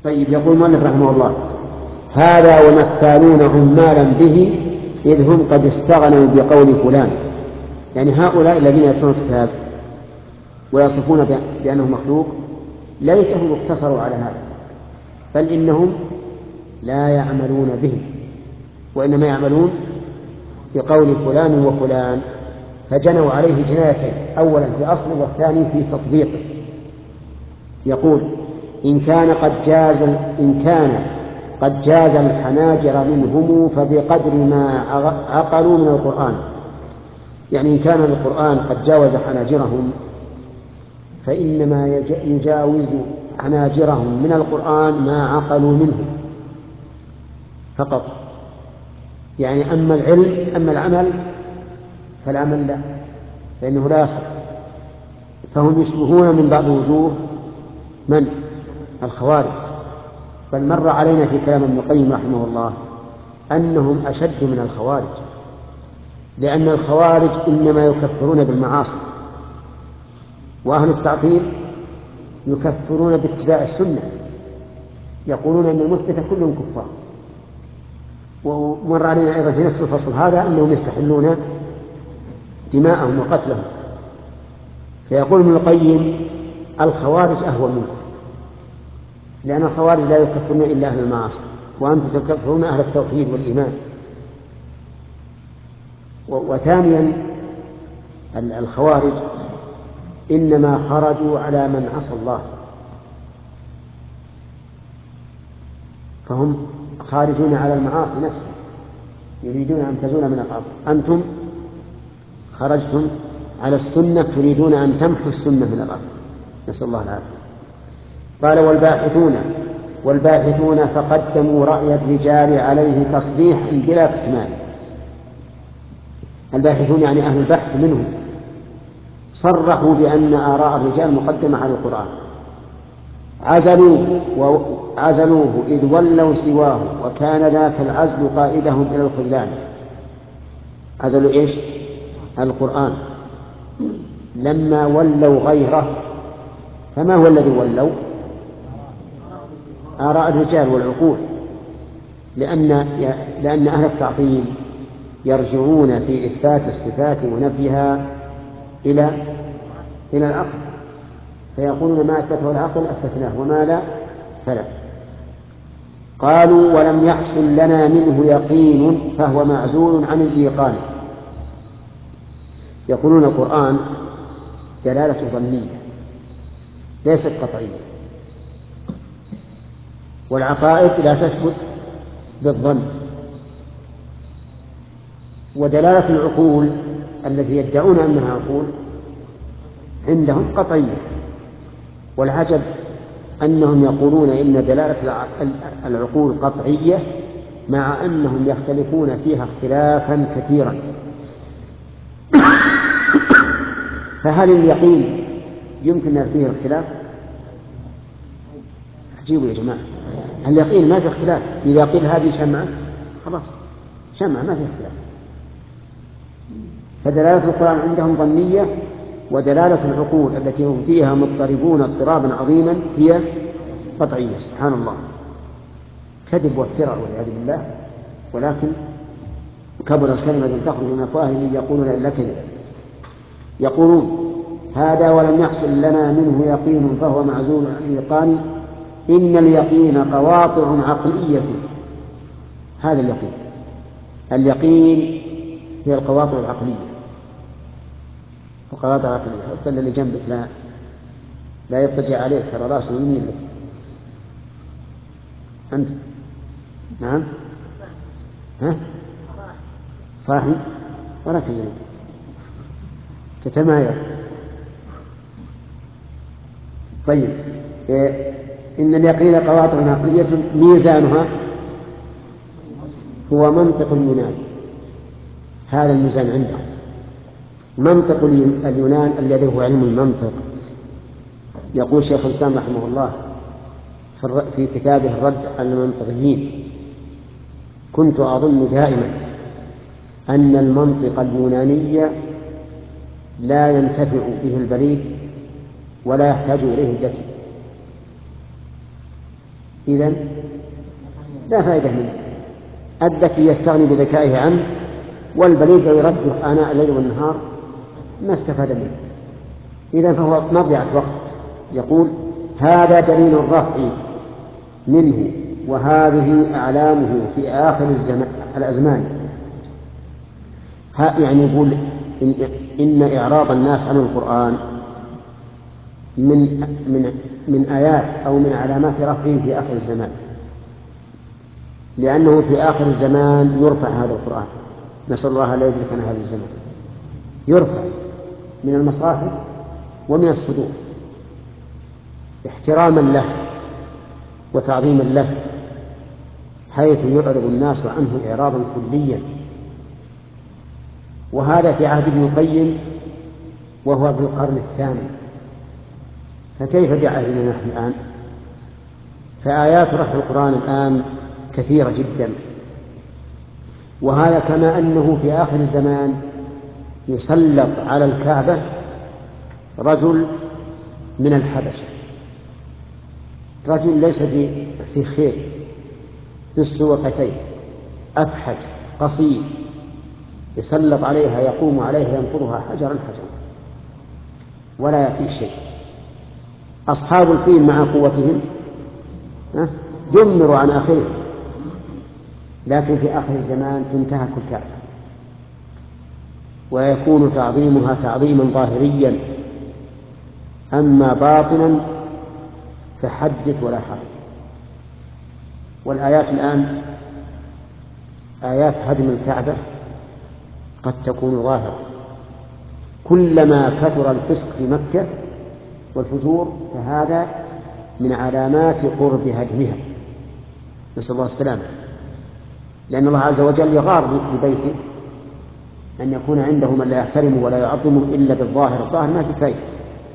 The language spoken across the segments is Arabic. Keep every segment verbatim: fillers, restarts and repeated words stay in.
طيب، يقول المؤلف رحمه الله: هذا ومثالون عمالا به إذ هم قد استغنوا بقول فلان. يعني هؤلاء الذين يتلون الكتاب ويصفون بأنه مخلوق ليتهم اقتصروا على هذا، بل إنهم لا يعملون به، وإنما يعملون بقول فلان وفلان، فجنوا عليه جنايتين: أولا في أصله، والثاني في تطبيقه. يقول: إن كان قد جاز إن كان قد جاز الحناجر منهم فبقدر ما عقلوا من القرآن. يعني إن كان القرآن قد جاوز حناجرهم فإنما يجاوز حناجرهم من القرآن ما عقلوا منه فقط. يعني أما العلم أما العمل فالعمل لا، فإنه لا يصح. فهم يشبهون من بعض وجوه من؟ الخوارج. بل مر علينا في كلام ابن القيم رحمه الله أنهم أشد من الخوارج، لأن الخوارج إنما يكفرون بالمعاصي، وأهل التعطيل يكفرون باتباع السنة، يقولون أن المثبت كلهم كفار. ومر علينا أيضا في نفس الفصل هذا أنهم يستحلون دماءهم وقتلهم. فيقول ابن القيم: الخوارج أهون منكم، لأن الخوارج لا يكفرون إلا أهل المعاصي، وأنتم تكفرون أهل التوحيد والإيمان. وثانيا الخوارج إنما خرجوا على من عصى الله، فهم خارجون على المعاصي نفسها، يريدون أن تزول من الأرض. أنتم خرجتم على السنة، تريدون أن تمحوا السنة من الأرض، نسأل الله العافية. قال: والباحثون والباحثون فقدموا رأي الرجال عليه تصريحا بلا كتمان. الباحثون يعني أهل البحث منهم صرحوا بأن آراء الرجال مقدمة على القرآن، عزلوه وعزلوه إذ ولوا سواه، وكان ذاك العزل قائدهم إلى الخذلان. عزلوا إيش؟ القرآن لما ولوا غيره. فما هو الذي ولوا؟ آراء الرجال والعقول، لأن لأن أهل التعطيل يرجعون في إثبات الصفات ونفيها إلى إلى العقل، فيقولون: ما أثبته العقل أثبتناه، وما لا فلا. قالوا: ولم يحصل لنا منه يقين فهو معزول عن الإيقان. يقولون القرآن دلالة ظنية ليست قطعية، والعقائد لا تثبت بالظن، ودلالة العقول التي يدعون أنها عقول عندهم قطعية. والعجب أنهم يقولون إن دلالة العقول قطعية مع أنهم يختلفون فيها اختلافا كثيرا. فهل اليقين يمكن فيه الاختلاف؟ عجيبوا يا جماعة، اليقين ما في اختلاف. إذا قيل هذه شمعة خلاص شمعة ما في اختلاف. فدلالة القرآن عندهم ظنية، ودلالة العقول التي هم فيها مضطربون اضطرابا عظيما هي قطعية. سبحان الله، كذب وافتراء والعياذ بالله. ولكن كبر الكلمة تخرج من أفواههم يقولون إلا كذب. يقولون: هذا ولم يحصل لنا منه يقين فهو معزول عن اليقين. إن اليقين قواطع عقلية. هذا اليقين اليقين هي القواطع العقلية. القواطع العقلية حتى اللي جنبك لا لا يضطجع عليه، ترى راسه يمين لك أنت. نعم، ها صاحي ولا تجري تتمايل. طيب، إيه؟ إن اليقين قواطع عقلية ميزانها هو منطق اليونان. هذا الميزان عندهم منطق اليونان الذي هو علم المنطق. يقول شيخ الإسلام رحمه الله في كتابه الرد على المنطقيين: كنت أظن دائما أن المنطق اليوناني لا ينتفع به البليد ولا يحتاج إليه الذكي. إذن لا فائدة منه. الذكي يستغني بذكائه عنه، والبليد لو يرده آناء الليل والنهار ما استفاد منه. إذن فهو مضيعة وقت. يقول هذا دليل الرفع منه، وهذه أعلامه في آخر الزمان الأزمان. يعني يقول إن, إن إعراض الناس عن القرآن من من من آيات أو من علامات رفعه في آخر الزمان، لأنه في آخر الزمان يرفع هذا القرآن. نسأل الله لا يدركنا هذا الزمان. يرفع من المصاحف ومن الصدور احتراما له وتعظيما له، حيث يعرض الناس عنه إعراضا كليا. وهذا في عهد ابن القيم وهو في القرن الثاني، فكيف بعهدنا نحن الآن؟ فآيات رفع القرآن الآن كثيرة جدا. وهذا كما أنه في آخر الزمان يسلط على الكعبة رجل من الحبشة، رجل ليس في خير، بالسوقتين، أفحج قصير، يسلط عليها، يقوم عليها، ينقضها حجرا حجرا ولا يأتي شيء. أصحاب الفيل مع قوتهم دمروا عن آخرهم، لكن في آخر الزمان تنتهك الكعبة ويكون تعظيمها تعظيما ظاهريا، أما باطنا فحدث ولا حرج. والآيات الآن آيات هدم الكعبة قد تكون ظاهرة. كلما كثر الفسق في مكة والفجور فهذا من علامات قرب هدمها، نسأل الله السلامة. لأن الله عز وجل يغار ببيته أن يكون عنده من لا يحترمه ولا يعظمه إلا بالظاهر. الظاهر ما في فائدة.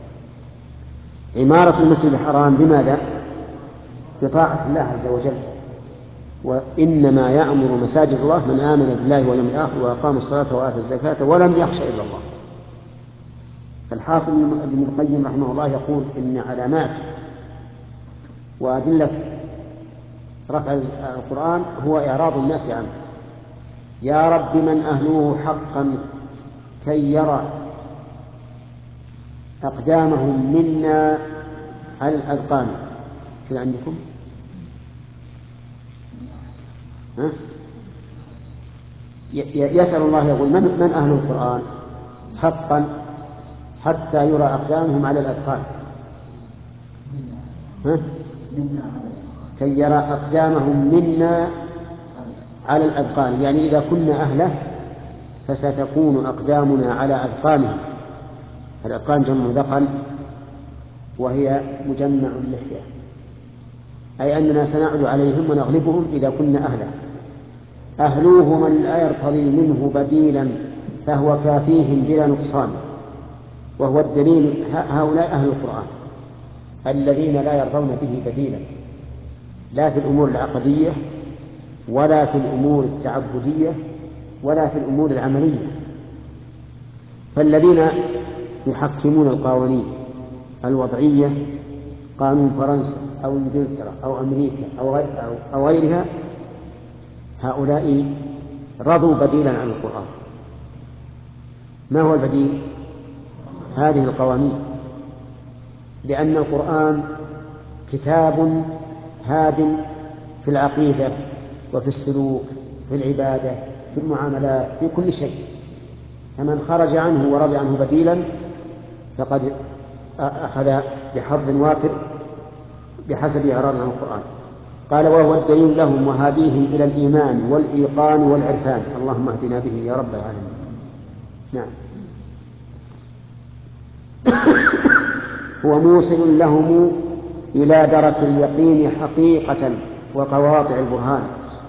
عمارة المسجد الحرام بماذا؟ بطاعة الله عز وجل. وإنما يأمر مساجد الله من آمن بالله واليوم الآخر وأقام الصلاة وآتى الزكاة ولم يخش إلا الله. فالحاصل ابن القيم رحمه الله يقول إن علامات وأدلة رفع القرآن هو إعراض الناس عنه. يا رب من أهلوه حقا كي يرى أقدامهم منا على الأذقان. كذا عندكم؟ ها؟ يسأل الله يقول من, من أهل القرآن حقا حتى يرى أقدامهم على الأذقان. ها؟ كي يرى أقدامهم منا على الأذقان، يعني إذا كنا أهله فستكون أقدامنا على أذقانهم. الأذقان جمع ذقن وهي مجمع اللحية، أي أننا سنعد عليهم ونغلبهم إذا كنا أهله. أهلوه من لا يرتضي منه بديلا فهو كافيهم بلا نقصان. وهو الدليل هؤلاء أهل القرآن الذين لا يرضون به بديلا، لا في الأمور العقدية ولا في الأمور التعبدية ولا في الأمور العملية. فالذين يحكمون القوانين الوضعية، قانون فرنسا أو إنجلترا أو أمريكا أو غيرها، هؤلاء رضوا بديلا عن القرآن. ما هو البديل؟ هذه القوانين، لأن القرآن كتاب هاد في العقيدة وفي السلوك في العبادة في المعاملات في كل شيء. فمن خرج عنه ورضي عنه بديلا فقد أخذ بحظ وافر بحسب إعراض عن القرآن. قال وهو الدليل لهم وهاديهم إلى الإيمان والإيقان والعرفان. اللهم اهدنا به يا رب العالمين. نعم. هو موصل لهم إلى درك اليقين حقيقة وقواطع البرهان.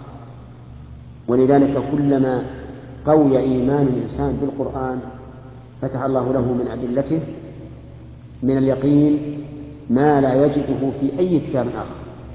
ولذلك كلما قوي إيمان الإنسان بالقرآن فتح الله له من أدلته من اليقين ما لا يجده في أي كتاب آخر.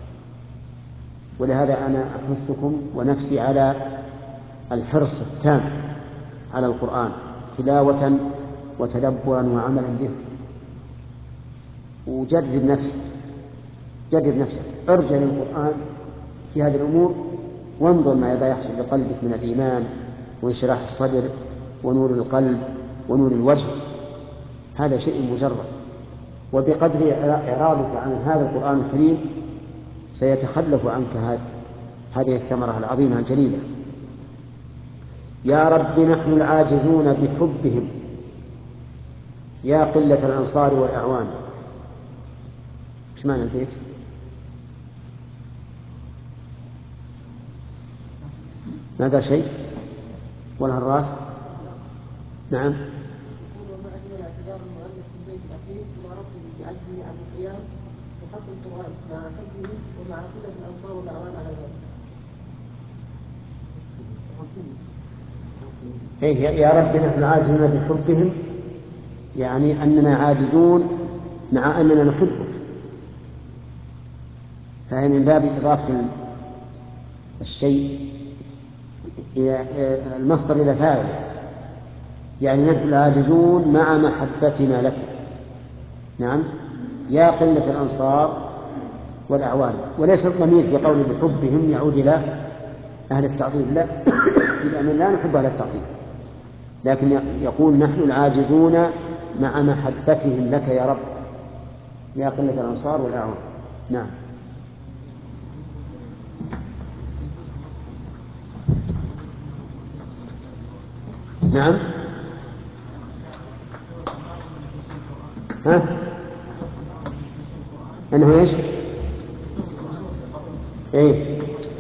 ولهذا أنا أحثكم ونفسي على الحرص التام على القرآن تلاوة وتدبرا وعملا به. وجرد نفسي جرب نفسك، ارجع للقرآن في هذه الأمور وانظر ماذا يحصل لقلبك من الإيمان وانشراح الصدر ونور القلب ونور الوجه. هذا شيء مجرد، وبقدر إعراضك عن هذا القرآن الكريم سيتخلف عنك هذه الثمرة العظيمة الجليلة. يا رب نحن العاجزون بحبهم يا قلة الأنصار والأعوان. ايش معنى البيت؟ ما قال شيء ولا الراس؟ نعم. إيه يا رب نحن عاجزون بحبهم، يعني أننا عاجزون مع أننا نحبك، فهي من باب إضافة الشيء إلى المصدر إلى فاعله، يعني نحن عاجزون مع محبتنا لك. نعم. يا قلة الأنصار والأعوان، وليس الضمير في قول بحبهم يعود إلى أهل التعظيم، لا، لأننا لا نحب أهل التعظيم، لكن يقول نحن العاجزون مع محبتهم لك يا رب يا قلة الأنصار والأعوان. نعم. نعم. ها؟ أنه إيش؟ إيه؟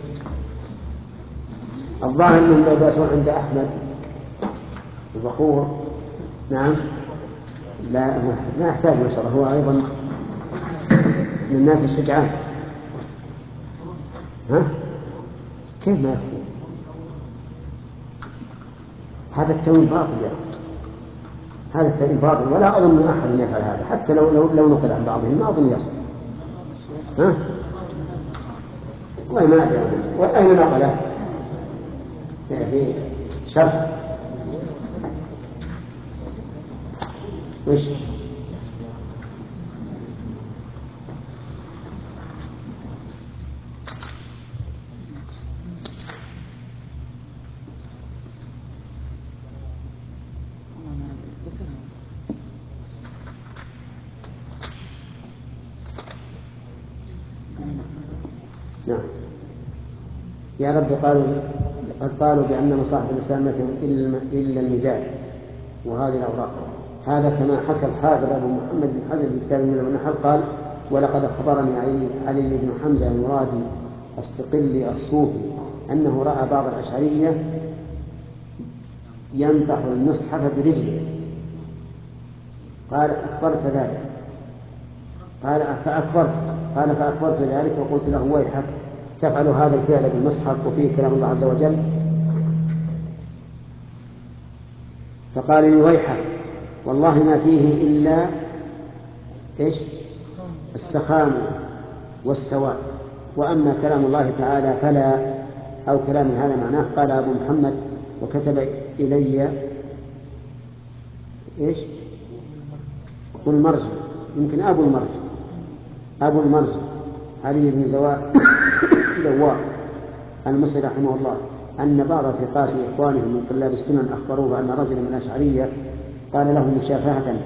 الظاهر أنه لو درسوا عند أحمد البخور. نعم. لا ما يحتاج ما شاء الله، هو أيضا من الناس الشجعان. ها؟ كيف ما يكفي؟ هذا التأويل باطل يا أخي، هذا التأويل باطل، ولا أظن أحد يفعل هذا، حتى لو لو, لو نقل عن بعضهم ما أظن يصل. ها؟ والله ما أدري وأين نقله؟ في شرح وش؟ نعم. يا رب قالوا قد قالوا بأن مصاحف الإسلام ما فيهم إلا الميزان وهذه الأوراق. هذا كما حكى الحافظ أبو محمد بن حزم في كتاب الملل والنحل قال: ولقد أخبرني علي, علي بن حمزة المرادي الصقلي الصوفي أنه رأى بعض الأشعرية ينطح المصحف برجله، قال أكبرت ذلك؟ قال فأكبرت قال فأكبرت ذلك وقلت له: ويحك تفعل هذا الفعل بالمصحف وفيه كلام الله عز وجل؟ فقال لي: ويحك والله ما فيه إلا إيش؟ السخام والسواد، وأما كلام الله تعالى فلا، أو كلام هذا معناه. قال أبو محمد: وكتب إلي إيش؟ المرجع، يمكن أبو المرجع أبو المرجع علي بن زوار المصري رحمه الله أن بعض ثقات إخوانهم من طلاب السنن أخبروه أن رجلا من الأشعرية قال له مشافهة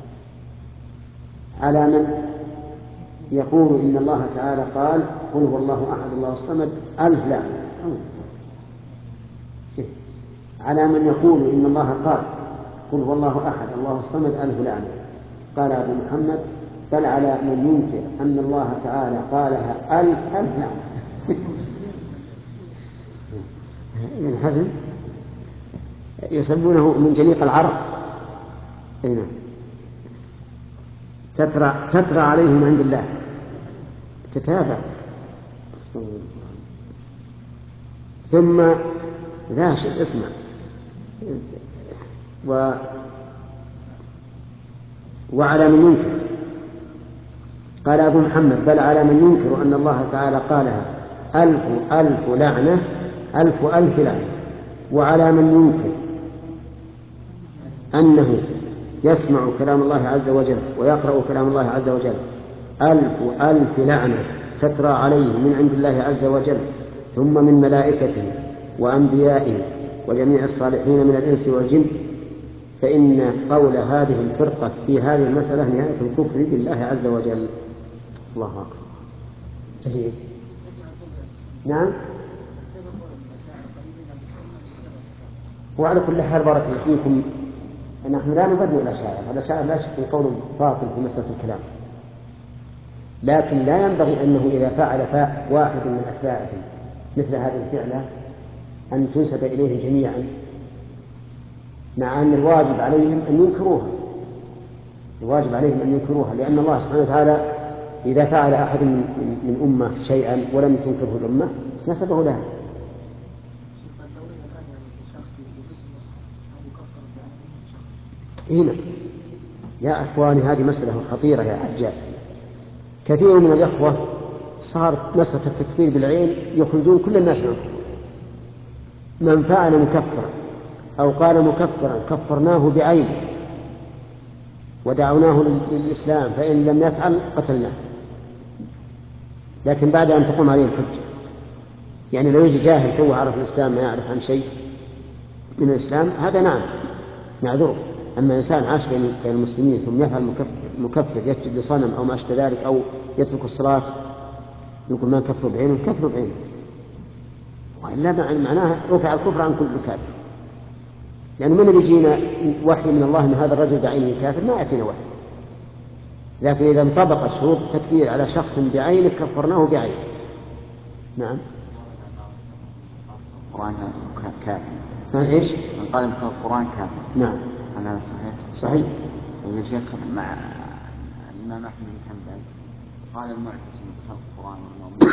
على من يقول إن الله تعالى قال: قل هو الله أحد الله الصمد ألف لعنة، على من يقول إن الله قال: قل هو الله أحد الله الصمد ألف لعنة. قال أبو محمد: بل على من ينكر أن الله تعالى قالها ألف ألف لعنة. ابن حزم يسمونه من جنيق العرب. أين تترى تترى عليه من عند الله تتابع. ثم لا شيء اسمع و وعلى من ينكر. قال أبو محمد: بل على من ينكر أن الله تعالى قالها ألف ألف لعنة ألف ألف لعنة، وعلى من ينكر أنه يسمع كلام الله عز وجل ويقرأ كلام الله عز وجل ألف ألف لعنة تترى عليه من عند الله عز وجل ثم من ملائكته وأنبيائه وجميع الصالحين من الإنس والجن، فإن قول هذه الفرقة في هذه المسألة نهاية الكفر بالله عز وجل. الله أكبر. جيد. نعم. وعلى كل حال بارك الله فيكم، نحن لا نبدل الأشاعرة، الأشاعرة لا شك قول باطل في مسألة الكلام، لكن لا ينبغي أنه إذا فعل واحد من أتباعهم مثل هذه الفعلة أن تنسب إليه جميعا، مع أن الواجب عليهم أن ينكروها، الواجب عليهم أن ينكروها، لأن الله سبحانه وتعالى إذا فعل أحد من أمة شيئا ولم تنكره الأمة نسبه لها. هنا يا أخواني هذه مسألة خطيرة يا رجال. كثير من الأخوة صارت مسألة التكفير بالعين يخرجون كل الناس عنه. من فعل مكفرا أو قال مكفرا كفرناه بعينه ودعوناه للإسلام، فإن لم يفعل قتلناه. لكن بعد أن تقوم عليه الحجة، يعني لو يجي جاهل هو عرف الإسلام ما يعرف عن شيء من الإسلام هذا نعم نعذره. أما إنسان عاش بين المسلمين ثم يفعل مكفر يسجد لصنم أو ما أشبه ذلك أو يترك الصلاة يقول ما نكفر بعينه، نكفر بعينه، وإلا معناه رفع الكفر عن كل كافر. يعني من بيجينا وحي من الله أن هذا الرجل بعينه كافر؟ ما يأتينا وحي. لكن إذا انطبقت شروط التكفير على شخص بعينه كفرناه بعينه. نعم. القرآن كافر. ايش؟ من قال مثل القرآن كافر. نعم. هذا صحيح. صحيح. ويا شيخ مع الإمام أحمد بن حنبل قال المعتصم بخلق القرآن والنوم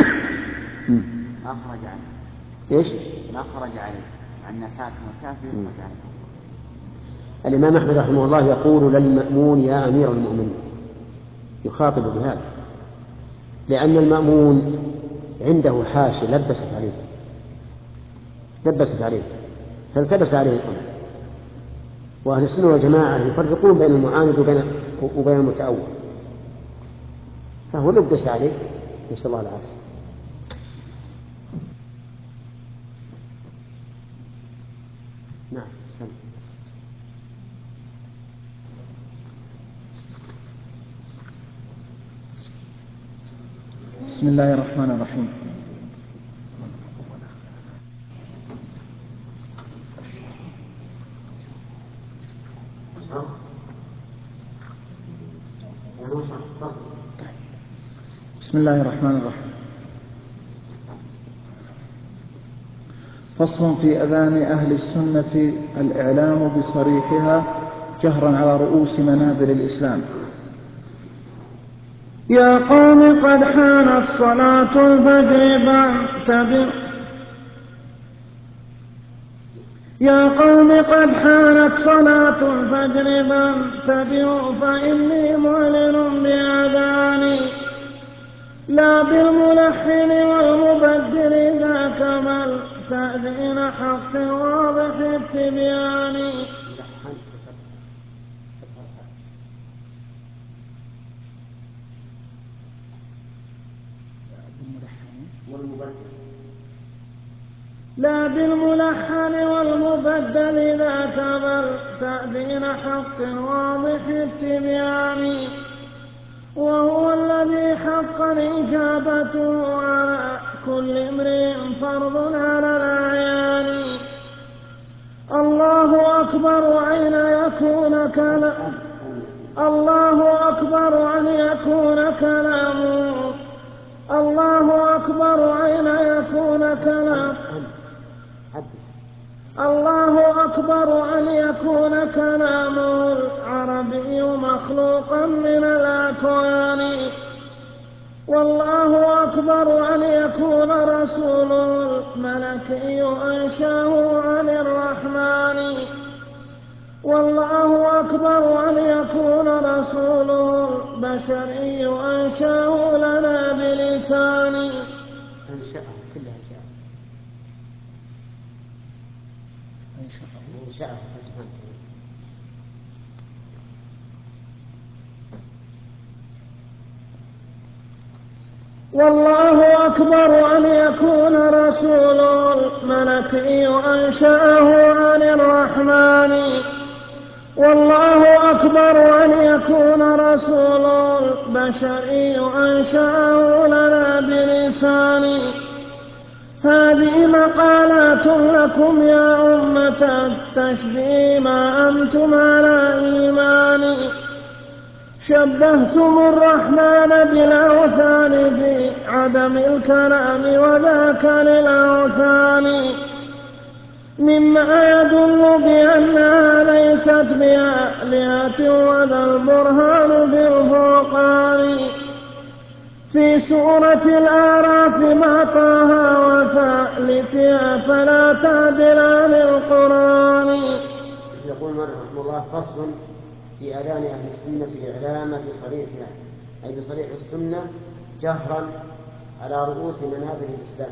أخرج عنه. ايش؟ ما خرج عليه أن كافر وكافر يخرج عنه. الإمام أحمد رحمه الله يقول للمأمون يا أمير المؤمنين، يخاطب بهذا، لأن المأمون عنده حاشية لبست عليه لبست عليه فالتبس عليه الأمر. وأهل السنة والجماعة يفرقون بين المعاند وبين وبين المتأول، فهو لبس عليه، نسأل الله العافية. نعم. سلام. بسم الله الرحمن الرحيم. بسم الله الرحمن الرحيم. فصل في أذان أهل السنة الإعلام بصريحها جهرا على رؤوس منابر الإسلام. يا قوم قد حانت صلاة الفجر فانتبهوا يا قوم قد حانت صلاة الفجر فانتبهوا فإني معلن بأذاني لا بالملحن والمبدل ذاك بل تأذين حق واضح التبيان. لا بالملحن والمبدل ذاك بل تأذين حق واضح التبيان. وهو الذي حق الإجابة على كل امرئ فرض على الأعيان. الله أكبر أين يكون كلام الله أكبر أن يكون كلامه الله أكبر أين يكون كلام الله أكبر أن يكون كلامه العربي مخلوقا من الأكوان. والله أكبر أن يكون رسوله الملكي أنشاه عن الرحمن. والله أكبر أن يكون رسوله البشري أنشاه لنا بلسان. أنشأه كلها جاء أنشأه والله أكبر أن يكون رسول الملكي أنشأه عن الرحمن والله أكبر أن يكون رسول البشري أنشأه لنا بلسان. هذه مقالات لكم يا أمة التشبيه ما أنتم على إيمان. شبهتم الرحمن بالأوثان في عدم الكلام وذاك للأوثان مما يدل بأنها ليست بآلهة ولا البرهان بالفرقان. في سورة الأعراف ما طه وثالثها فلا تعدلان القرآن. يقول رحمه الله فصل في أذان أهل السنة الإعلام بصريحها أي بصريح السنة جهرا على رؤوس منابر الإسلام.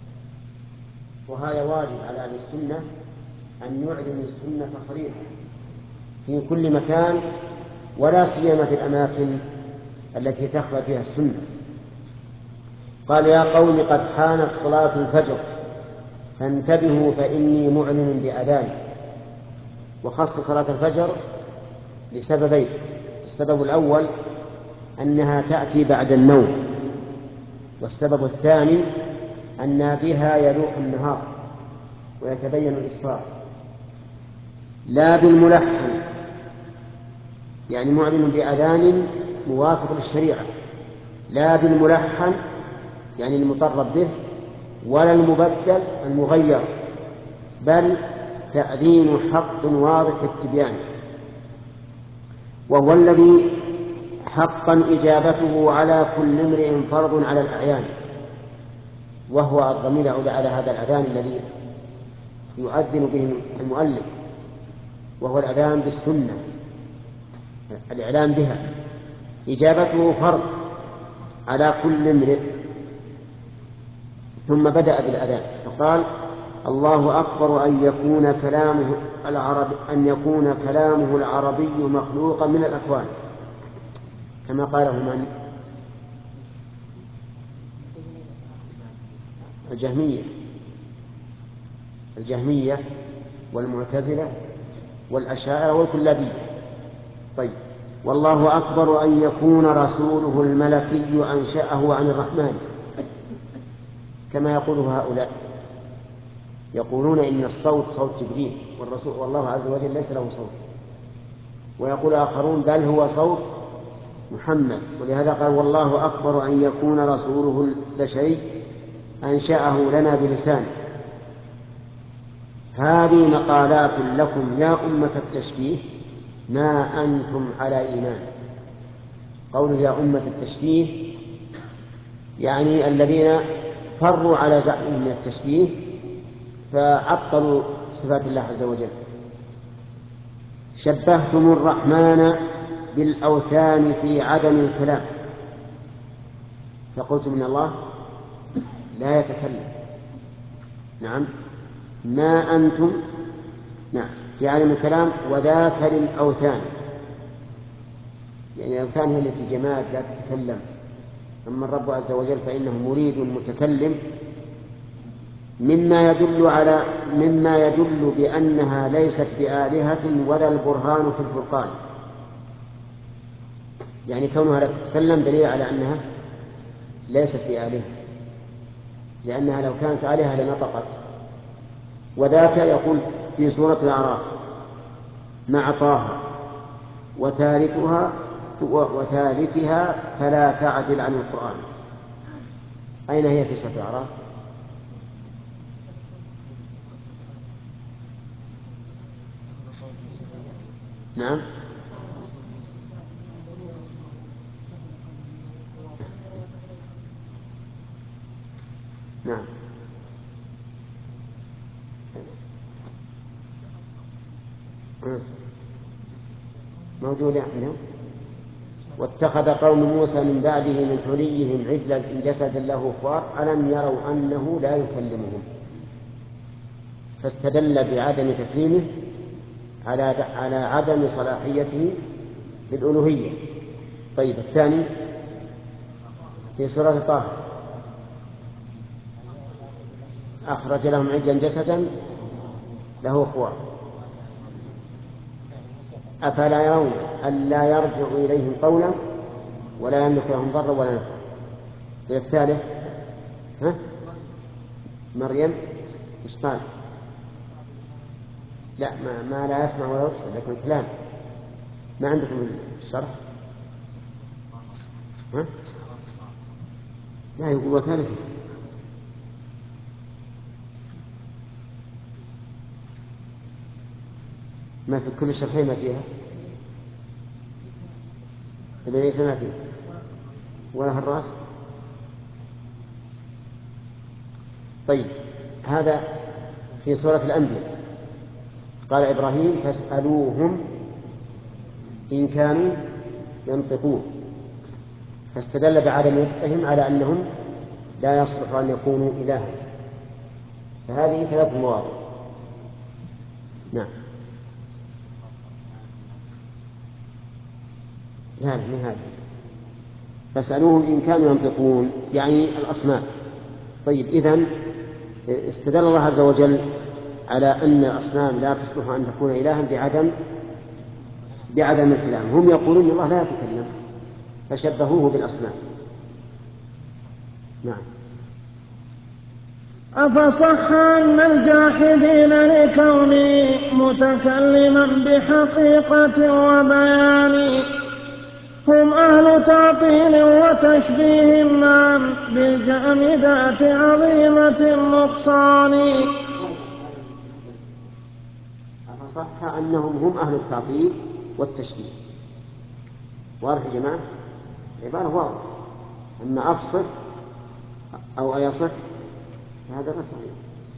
وهذا واجب على أهل السنة أن يعلن السنة صريحة في كل مكان ولا سيما في الأماكن التي تخفى فيها السنة. قال يا قوم قد حانت صلاة الفجر فانتبهوا فإني معلن بأذان. وخص صلاة الفجر لسببين: السبب الأول أنها تأتي بعد النوم، والسبب الثاني أن بها يلوح النهار ويتبين الإسفار. لا بالملحن يعني معلن بأذان موافق للشريعة، لا بالملحن يعني المطرب به، ولا المبدل المغير، بل تأذين حق واضح في التبيان، وهو الذي حقا إجابته على كل امرئ فرض على الأعيان. وهو الضمير يعود على هذا الأذان الذي يؤذن به المؤلف، وهو الأذان بالسنة، الإعلام بها. إجابته فرض على كل امرئ. ثم بدأ بالأذان فقال الله أكبر أن يكون كلامه العربي أن يكون كلامه العربي مخلوقا من الأكوان، كما قاله من الجهمية الجهمية والمعتزلة والأشاعرة والكلابية. طيب، والله أكبر أن يكون رسوله الملكي أنشأه عن الرحمن، كما يقوله هؤلاء، يقولون إن الصوت صوت جبريل والرسول والله عز وجل ليس له صوت. ويقول آخرون بل هو صوت محمد. ولهذا قال والله أكبر أن يكون رسوله البشري أنشأه لنا بلسان. هذه مقالات لكم يا أمة التشبيه ما أنتم على إيمان. قوله يا أمة التشبيه يعني الذين فروا على زعمهم من التشبيه فعطلوا صفات الله عز وجل. شبهتم الرحمن بالأوثان في عدم الكلام، فقلتم إن الله لا يتكلم. نعم، ما أنتم نعم في عدم الكلام، وذاك للأوثان، يعني الأوثان هي التي جماد لا تتكلم، أما الرب عز وجل فإنه مريد متكلم، مما يدل على مما يدل بأنها ليست بآلهة ولا البرهان في الفرقان. يعني كونها لا تتكلم دليل على أنها ليست بآلهة، لأنها لو كانت آلهة لنطقت. وذاك يقول في سورة الأعراف مع طه وثالثها وثالثها فلا تعدل عن القرآن. أين هي في سورة الأعراف؟ نعم، نعم، موجود عندنا. واتخذ قوم موسى من بعده من حليهم عجلا جسدا له خوار ألم يروا أنه لا يكلمهم، فاستدل بعدم تكليمه على على عدم صلاحيته للألوهية. طيب، الثاني في سورة طه أخرج لهم عجلا جسدا له خوار أفلا يرون ألا يرجع إليهم قولا ولا يملك لهم ضرا ولا نفعا. الثالث ها مريم إيش قال؟ لا ما, ما لا يسمع ولا يبصر لكن كلام. ما عندكم الشرح؟ ها؟ لا يقول ثالث. ما في كل الشرحين ما فيها إذا ليس ما فيه ولا الرأس. طيب هذا في سورة الأنبياء قال إبراهيم فاسألوهم إن كانوا ينطقون، فاستدل بعدم نطقهم على أنهم لا يصلح أن يكونوا إلها. فهذه ثلاث مواضع. نعم. لا من هذه فاسألوهم إن كانوا ينطقون يعني الأصنام. طيب إذن استدل الله عز وجل على أن الأصنام لا تصلح أن تكون إلها بعدم بعدم الكلام. هم يقولون الله لا يتكلم فشبهوه بالأصنام. نعم. أفصح أن الجاحدين لكونه متكلما بحقيقة وبيان هم أهل تعطيل وتشبيه معا بالجامدات عظيمة النقصان. أفصح أنهم هم أهل التعطيل والتشبيه. واضح يا جماعة؟ عبارة واضحة. أما أفصح أو أيصح هذا غير صحيح.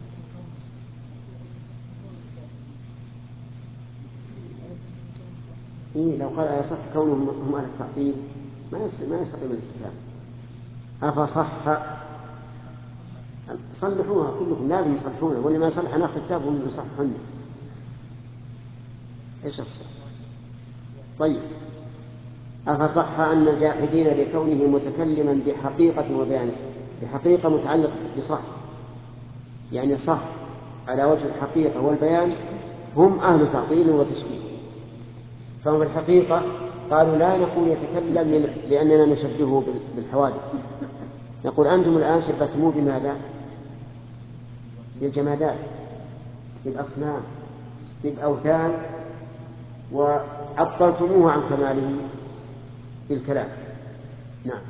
إيه لو قال أيصح كونهم هم أهل التعطيل ما ما يستقيم الاستفهام. أفصح تصلحوها كلكم لازم تصلحونها واللي ما يصلح ناخذ كتاب ومن يصححن. إيش أفصح؟ طيب أفصح أن الجاحدين لكونه متكلما بحقيقة وبيان. بحقيقة متعلق بصح يعني صح على وجه الحقيقة والبيان هم أهل تعطيل وتشبيه. فهم في الحقيقة قالوا لا نقول يتكلم لأننا نشبهه بالحوادث. نقول أنتم الآن شبهتموه بماذا؟ بالجمادات بالأصنام بالأوثان وعطلتموه عن كماله بالكلام. نعم.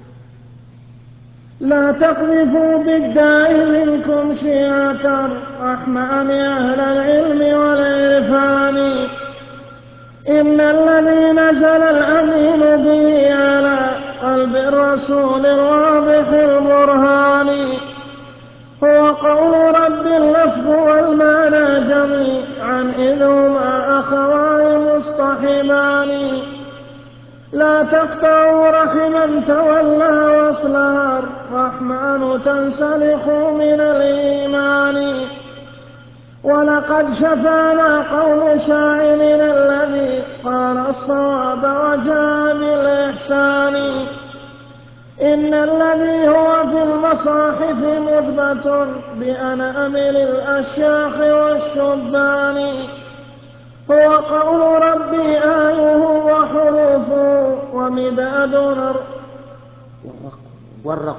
لا تقذفوا بالداء منكم شيعة الرحمن أهل العلم والعرفان إن الذي نزل الأمين به على قلب الرسول الواضح البرهان هو قول رب اللفظ والمعنى جميعا إذ هما أخوان مصطحبان لا تقطعوا رحما تولى وصلها الرحمن تنسلخ من الإيمان ولقد شفانا قول شاعرنا الذي قال الصواب وجاء بالإحسان إن الذي هو في المصاحف مثبت بأنامل الأشياخ والشبان هو قول ربي آيه وحروفه ومداد والرق والرق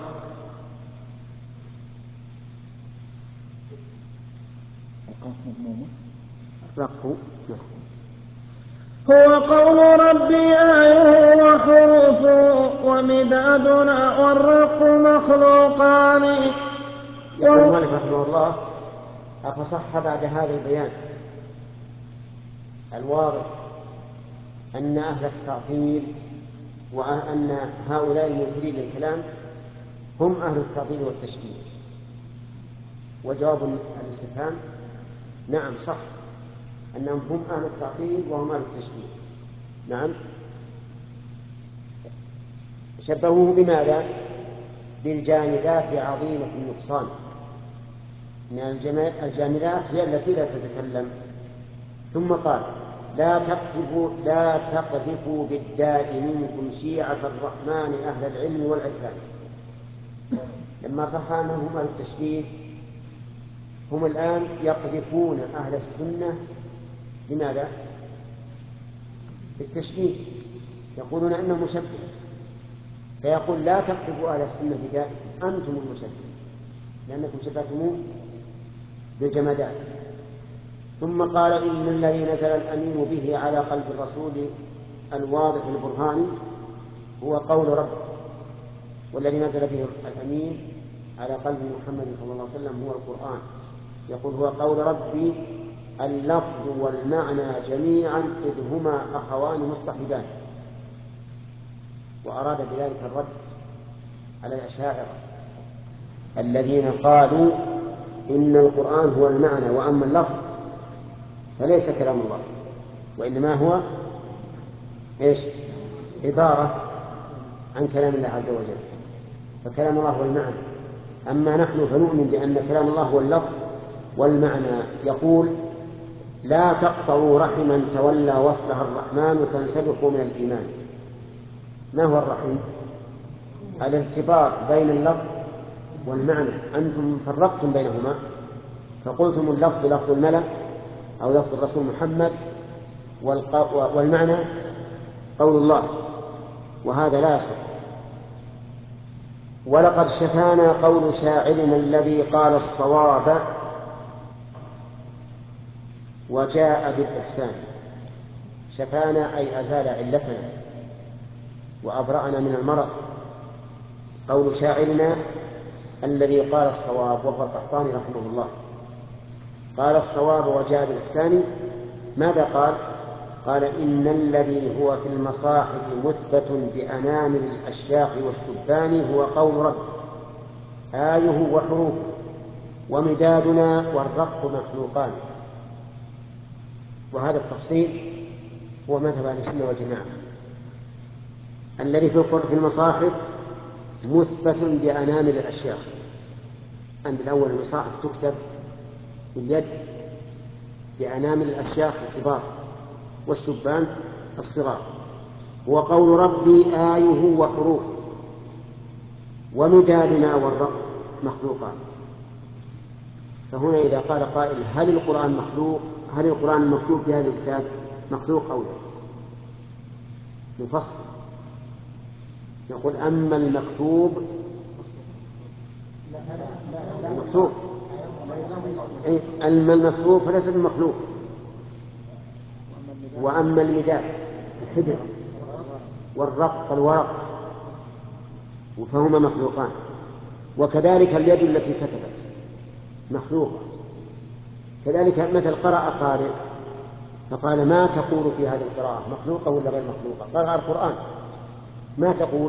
الرق هو قول ربي آيه وحروفه ومدادنا والرق مخلوقان. يقول مالك رحمه الله أفصح بعد هذا البيان الواضح أن أهل التعطيل وأن هؤلاء المنكرين للكلام هم أهل التعطيل والتشبيه. وجواب الاستفهام نعم صح أنهم هم أهل التعطيل وهم أهل التشبيه. نعم. شبهوه بماذا؟ بالجامدات عظيمة النقصان. إن الجامدات هي التي لا تتكلم. ثم قال لا تقذفوا لا تقذفوا بالداء منكم شيعة الرحمن أهل العلم والعرفان. لما صح أنهم أهل التشبيه هم الآن يقذفون أهل السنة لماذا؟ بالتشبيه، يقولون أنهم مشبهة، فيقول لا تقذفوا أهل السنة بذلك، أنتم المشبهة لأنكم شبهتموه بالجمادات. ثم قال إن الذي نزل الأمين به على قلب الرسول الواضح البرهاني هو قول رب، والذي نزل به الأمين على قلب محمد صلى الله عليه وسلم هو القرآن. يقول هو قول ربي اللفظ والمعنى جميعا إذ هما أخوان مصطحبان، وأراد بذلك الرد على الأشاعرة الذين قالوا إن القرآن هو المعنى وأما اللفظ فليس كلام الله، وإنما هو إيش؟ عبارة عن كلام الله عز وجل، فكلام الله هو المعنى. أما نحن فنؤمن بأن كلام الله هو اللفظ والمعنى. يقول لا تقطعوا رحما تولى وصلها الرحمن تنسلخ من الإيمان. ما هو الرحم؟ الارتباط بين اللفظ والمعنى. أنتم فرقتم بينهما فقلتم اللفظ لفظ الملك أو لفظ الرسول محمد، والمعنى قول الله، وهذا لا يصح. ولقد شفانا قول شاعرنا الذي قال الصواب وجاء بالإحسان. شفانا أي أزال علتنا وأبرأنا من المرض. قول شاعرنا الذي قال الصواب وهو القحطاني رحمه الله، قال الصواب وجاء بالإحسان. ماذا قال؟ قال إن الذي هو في المصاحف مثبت بأنامل الأشياخ والشبان هو قول رب آيه وحروفه ومدادنا والرق مخلوقان. وهذا التفصيل هو مذهب أهل السنة والجماعة. الذي في المصاحف مثبت بأنامل الأشياخ، عند الأول المصاحف تكتب باليد بأنامل الأشياخ الكبار والشبان الصغار. وقول ربي آيه وحروف ومدادنا والرق مخلوقان. فهنا إذا قال قائل هل القرآن مخلوق، هل القرآن المكتوب في هذا الكتاب مخلوق أو لا؟ نفصل نقول أما المكتوب المكتوب أما المكتوب فليس بمخلوق، وأما المداد الحبر والرق الورق فهما مخلوقان. وكذلك اليد التي كتبت مخلوقة. كذلك مثل قرأ قارئ فقال ما تقول في هذه القراءة مخلوقة ولا غير مخلوقة؟ قرأ القرآن ما تقول؟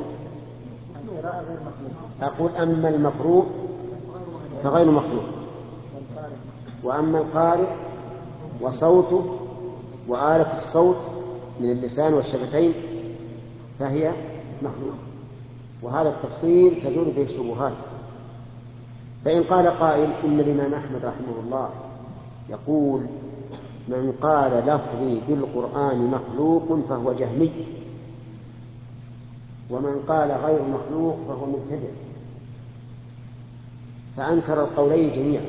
أقول أما المقروء فغير مخلوق، وأما القارئ وصوته وآلة الصوت من اللسان والشفتين فهي مخلوق. وهذا التفصيل تزول به الشبهات. فإن قال قائل إن الإمام أحمد رحمه الله يقول من قال لفظي بالقرآن مخلوق فهو جهمي، ومن قال غير مخلوق فهو مبتدع، فأنكر القولين جميعا.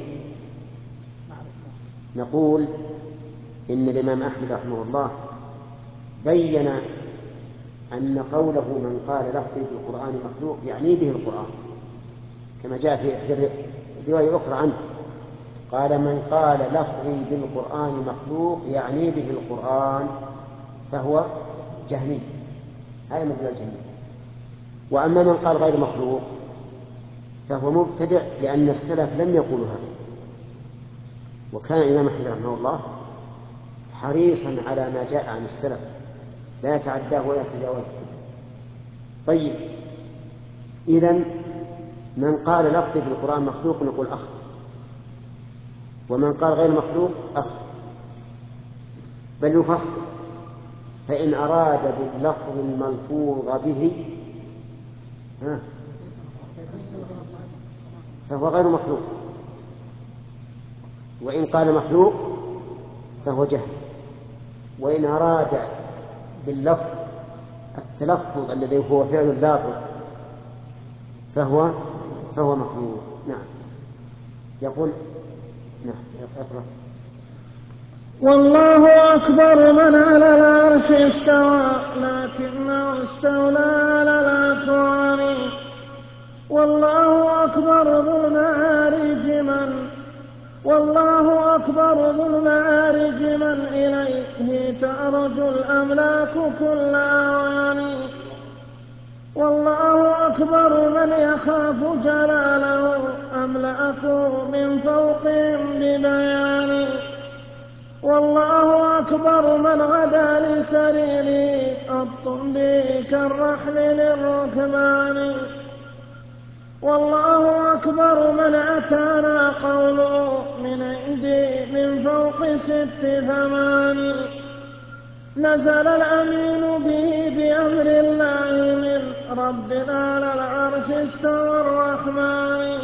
نقول إن الإمام أحمد رحمه الله بين أن قوله من قال لفظي بالقرآن مخلوق يعني به القرآن، كما جاء في إحدى رواية أخرى عنه قال من قال لفظي بالقرآن مخلوق يعني به القرآن فهو جهمي. هذا مثل الجهمي. وأما من قال غير مخلوق فهو مبتدع، لأن السلف لم يقولوا هذا. وكان الإمام أحمد رحمه الله حريصا على ما جاء عن السلف لا يتعداه ولا يتجاوزه. طيب إذن من قال لفظي بالقرآن مخلوق نقول أخطأ، ومن قال غير مخلوق أخطأ، بل يفصل. فإن أراد باللفظ الملفوظ به فهو غير مخلوق، وإن قال مخلوق فهو جهل. وإن أراد باللفظ التلفظ الذي هو فعل اللافظ فهو فهو مخلوق. نعم. يقول نعم اقرأ. والله أكبر من على العرش استوى لكنه استولى على الأكوان. والله أكبر ذو المعارج من والله أكبر ذو المعارج من إليه تعرج الأملاك كل أوان. والله أكبر من يخاف جلاله أملأكه من فوقهم ببيان. والله أكبر من غدا لسريره أبط به كالرحل للركبان. والله أكبر من أتانا قوله من عندي من فوق ست ثمان. نزل الأمين به بأمر الله من ربنا على العرش استوى الرحمن.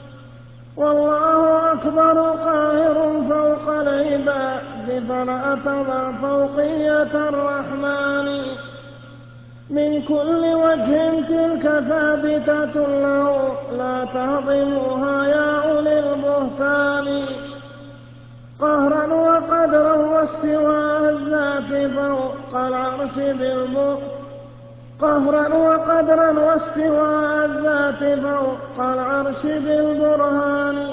والله أكبر قاهر فوق العباد فلا تضع فوقية الرحمن. من كل وجه تلك ثابتة له لا تهضموها يا أولي البهتان. قهرا وقدرا واستواء الذات فوق العرش بالبهتان. قهرا وقدرا واستواء الذات فوق العرش بالبرهان.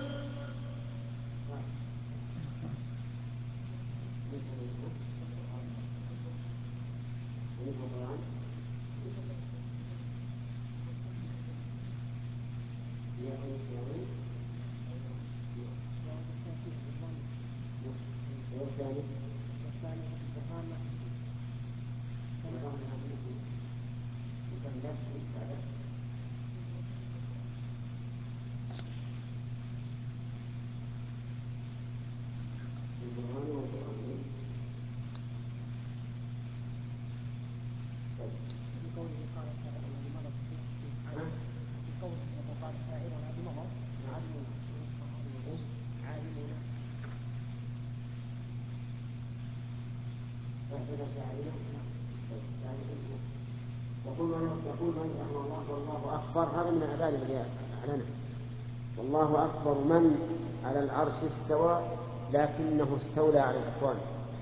يقول من رحمه الله والله أكبر هذا من الأذان اللي أعلنه. والله أكبر من على العرش استوى لكنه استولى على الأكوان.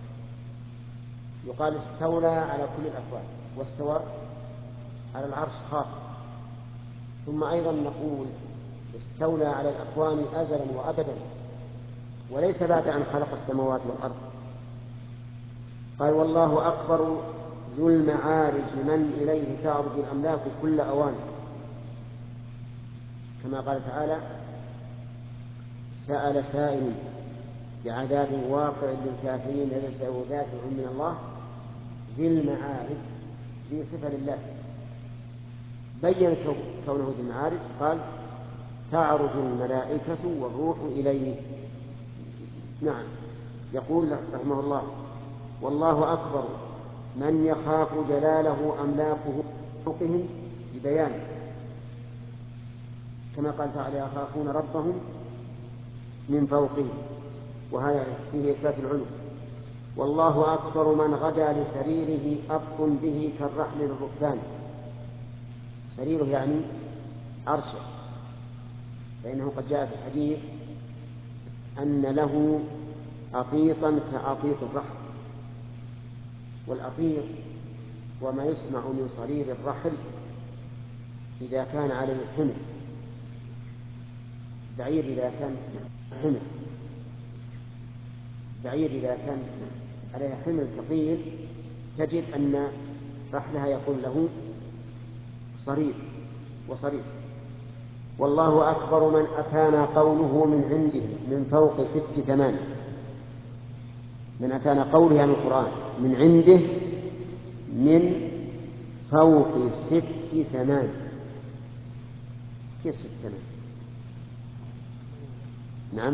يقال استولى على كل الأكوان واستوى على العرش خاصة. ثم أيضا نقول استولى على الأكوان أزلا وأبدا وليس بعد أن خلق السماوات والأرض. قال والله أكبر ذو المعارج من إليه تعرج الأملاك كل أوان. كما قال تعالى سأل سائل بعذاب واقع للكافرين ليس له دافع من الله ذي المعارج في صفة لله. بين كونه ذي المعارج قال تعرج الملائكة والروح إليه. نعم. يقول رحمه الله والله أكبر من يخاف جلاله أملاكه فوقهم ببيانه. كما قال تعالى يخافون ربهم من فوقهم وهذا فيه إثبات العلو. والله أكبر من غدا لسريره أبط به كالرحل للركبان. سريره يعني عرشه، فإنه قد جاء في الحديث أن له أطيطا كأطيط الرحل. والأطيط وما يسمع من صرير الرحل إذا كان عليه حمل. بعير إذا كان حمل بعير إذا كان عليه حمل ثقيل تجد أن رحلها يكون له صرير وصرير. والله أكبر من أتانا قوله من عنده من فوق ست ثمان. من أتانا قوله عن القرآن من عنده من فوق ست ثمان. كيف ست ثمان؟ نعم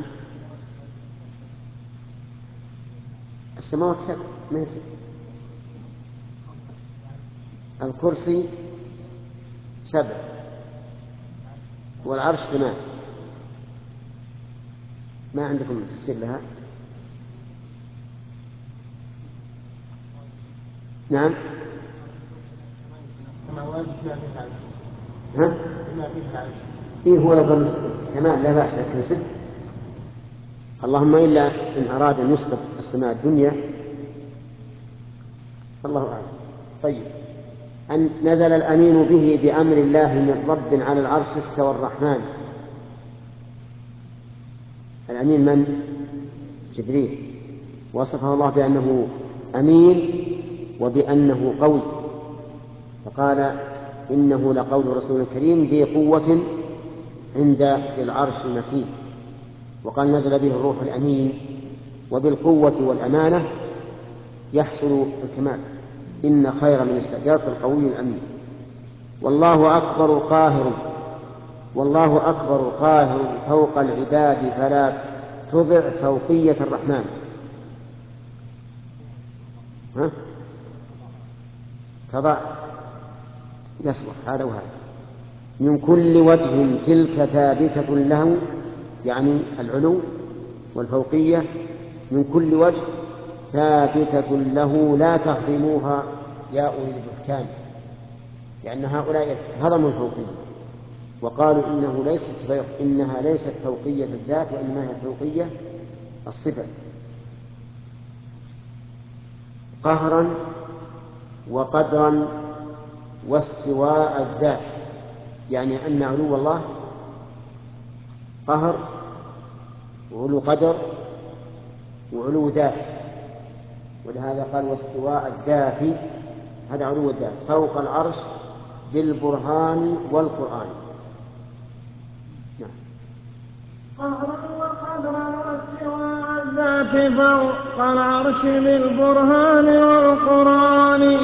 السماوات سبع ما هي ست. الكرسي سبع والعرش ثمان. ما عندكم تفسير لها؟ نعم السماوات ما فيها عرش. ها؟ ما فيها عرش. إيه هو لو كمان لا بأس، لكن ست اللهم إلا إن أراد أن يسقط السماء الدنيا الله أعلم. طيب، أن نزل الأمين به بأمر الله من رب على العرش استوى الرحمن. الأمين من؟ جبريل، وصفه الله بأنه أمين وبأنه قوي، فقال إنه لقول رسول كريم ذي قوة عند ذي العرش مكين. وقال نزل به الروح الأمين، وبالقوة والأمانة يحصل الكمال. إن خير من استأجرت القوي الأمين. والله أكبر قاهر والله أكبر قاهر فوق العباد فلا تضع فوقية الرحمن. ها؟ تضع يصلح هذا وهذا. من كل وجه تلك ثابتة له، يعني العلو والفوقية من كل وجه ثابتة له لا تهضموها يا أولي البهتان، لأن هؤلاء هضموا الفوقية وقالوا إنه ليست إنها ليست فوقية الذات وإنما هي فوقية الصفة. قهرا وقدرا واستواء الذات، يعني أن علو الله قهر وعلو قدر وعلو ذات، ولهذا قال واستواء الذات، هذا علو الذات فوق العرش بالبرهان والقرآن. نعم. قهرا وقدرا واستواء الذات فوق العرش بالبرهان والقرآن.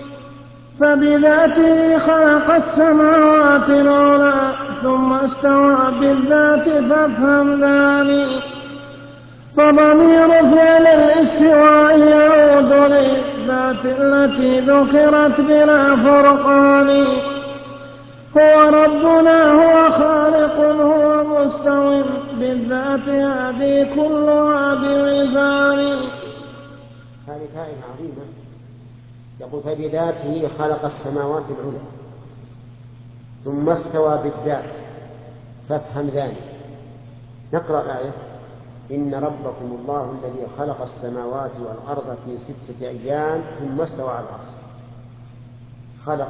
فبذاته خلق السماوات العلى ثم استوى بالذات فافهم ذلك. فضمير فعل الاستواء يعود للذات التي ذكرت بلا فرقان. هو ربنا هو خالق هو مستو بالذات هذه كلها بوزان. هذه كائن عظيمة. يقول فبذاته خلق السماوات العلى ثم استوى بالذات فافهم ذلك. نقرأ الآية: إن ربكم الله الذي خلق السماوات والأرض في ستة أيام ثم استوى على العرش. خلق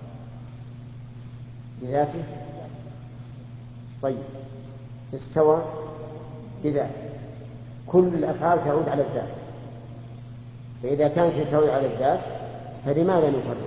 بذاته، طيب استوى بذاته، كل الأفعال تعود على الذات، فإذا كانت تعود على الذات فلماذا نفرق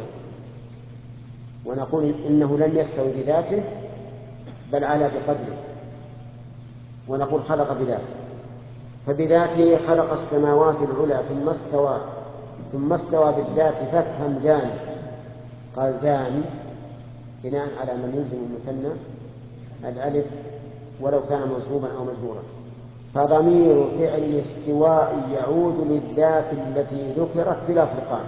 ونقول إنه لم يستوي بذاته بل على بقدره، ونقول خلق بذاته؟ فبذاته خلق السماوات العلى ثم استوى ثم استوى بالذات فافهم ذان. قال ذان بناء على من يلزم المثنى الألف ولو كان منصوبا أو مجرورا. فضمير فعل الاستواء يعود للذات التي ذكرت بلا فرقان.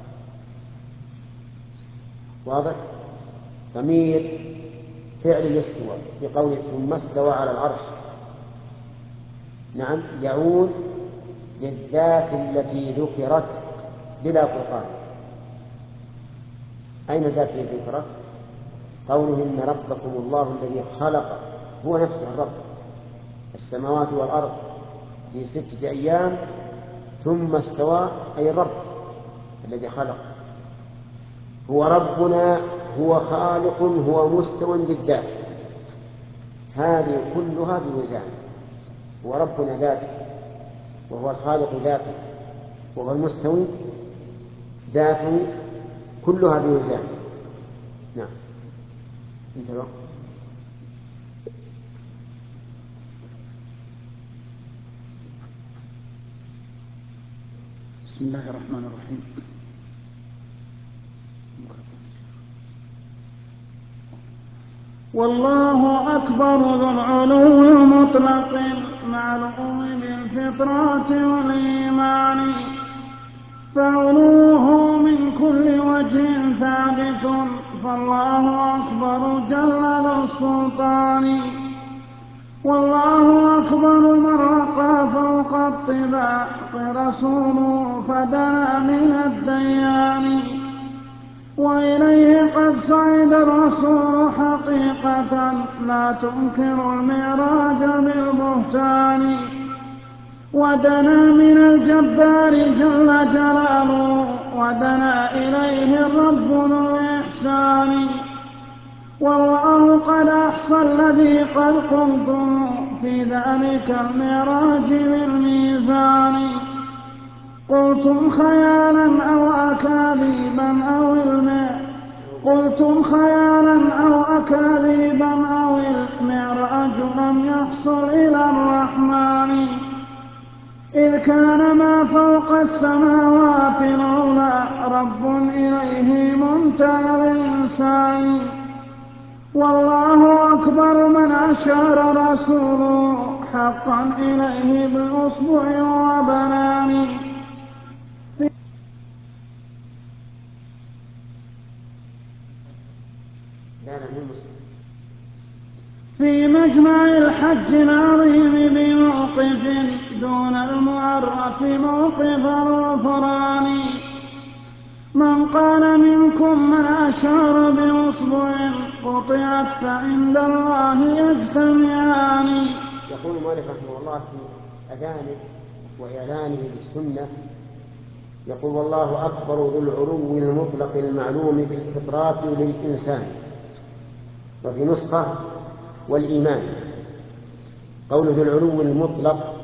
واضح؟ ضمير فعل الاستواء بقوله ثم استوى على العرش، نعم، يعود للذات التي ذكرت بلا فرقان. أين الذات التي ذكرت؟ قوله إن ربكم الله الذي خلق، هو نفسه الرب، السماوات والأرض في ستة أيام ثم استوى، أي الرب الذي خلق. هو ربنا هو خالق هو مستو بالذات، هذه كلها بميزان. هو ربنا ذاته وهو الخالق ذاته وهو المستوي ذاته، كلها بميزان. نعم. انتبه. بسم الله الرحمن الرحيم. والله أكبر ذو العلو المطلق معلوم بالفطرة والإيمان. فعلوه من كل وجه ثابت، فالله أكبر جل ذو السلطان. والله أكبر من رقى فوق الطباق رسوله فدنا من الديان. وإليه قد صعد الرسول حقيقة لا تنكر المعراج بالبهتان ودنا من الجبار جل جلاله ودنا إليه الرب ذو الإحسان والله قد أحصى الذي قد قمتم في ذلك المعراج بالميزان قلتم خيالا أو أكاذيبا أو الماء قلتم خيالا أو أكاذيبا أو المعراج لم يحصل إلى الرحمن إذ كان ما فوق السماوات لولا رب إليه منتهى الإنسان والله أكبر من أشار رسوله حقا إليه بالأصبع وبنان في مجمع الحج العظيم بموقف دون المعرف موقف الغفران من قال منكم من أشار بأصبع قطعت فعند الله يجتمعان. يقول المؤلف رحمه الله في أذانه وإعلانه للسنة يقول والله أكبر ذو العلو المطلق المعلوم بالفطرات للإنسان وفي نسخة والإيمان قول ذو العلو المطلق